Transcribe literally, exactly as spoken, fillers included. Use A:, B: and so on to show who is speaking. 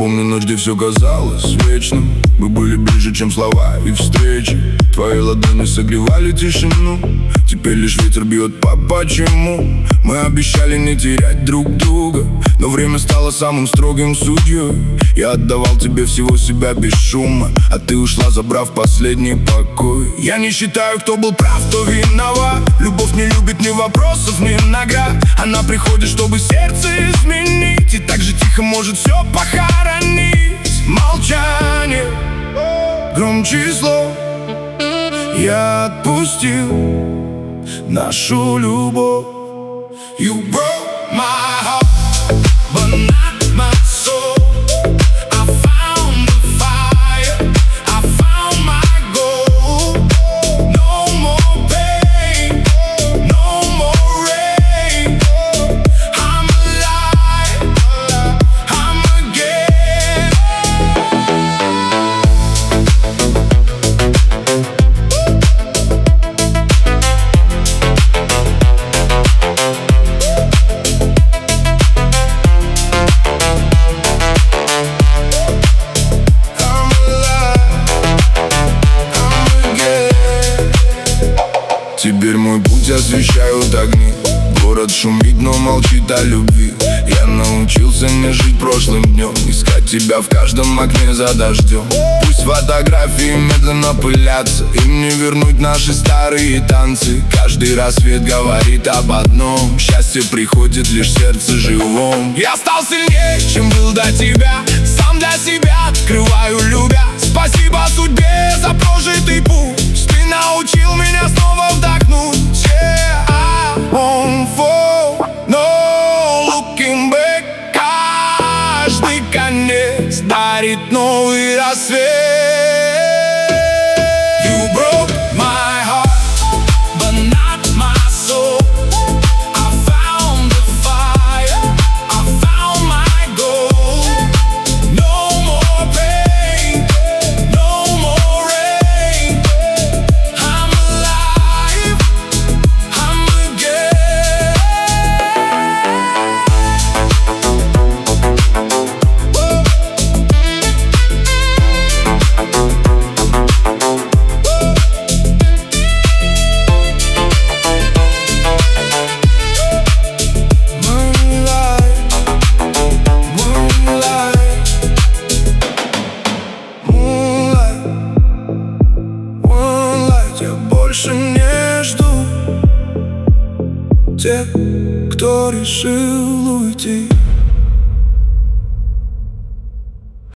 A: Помню ночь, где все казалось вечным. Мы были ближе, чем слова и встречи. Твои ладони согревали тишину. Теперь лишь ветер бьет по почему. Мы обещали не терять друг друга, но время стало самым строгим судьей. Я отдавал тебе всего себя без шума, а ты ушла, забрав последний покой. Я не считаю, кто был прав, кто виноват. Любовь не любит ни вопросов, ни наград. Она приходит, чтобы сердце изменить, и так же тихо может все похоронить. Молчание громче слов. Я отпустил нашу любовь. You broke my heart, but not my soul. I found the fire, I found my goal. No more pain, no more rain. I'm alive, I'm again. Теперь мой путь освещают огни. Город шумит, но молчит о любви. Я научился не жить прошлым днем, искать тебя в каждом окне за дождем. Пусть фотографии медленно пылятся, им не вернуть наши старые танцы. Каждый рассвет говорит об одном: счастье приходит лишь в сердце живом. Я стал сильнее, чем был до тебя. Сам для себя открываю, любя. Спасибо судьбе за прожитый путь. Ты научил меня снова вдохнуть. Yeah, I won't fall, no looking back. Каждый конец дарит новый рассвет. You broke my heart, but not my soul. I found the fire, I found my goal. No more pain, no more rain. I'm alive, I'm again. Moonlight, moonlight, moonlight, moonlight. Я больше не жду тех, кто решил уйти.